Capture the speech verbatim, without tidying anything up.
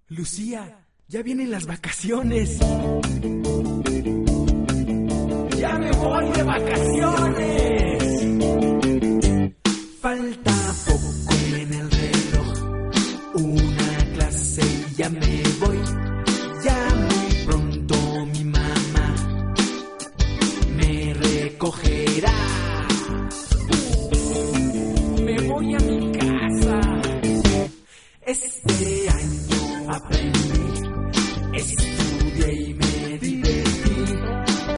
Lucía, ya vienen las vacaciones. ¡Ya me voy de vacaciones! Falta poco en el reloj, una clase y ya me voy. Ya muy pronto mi mamá me recogerá. Me voy a mi casa. Es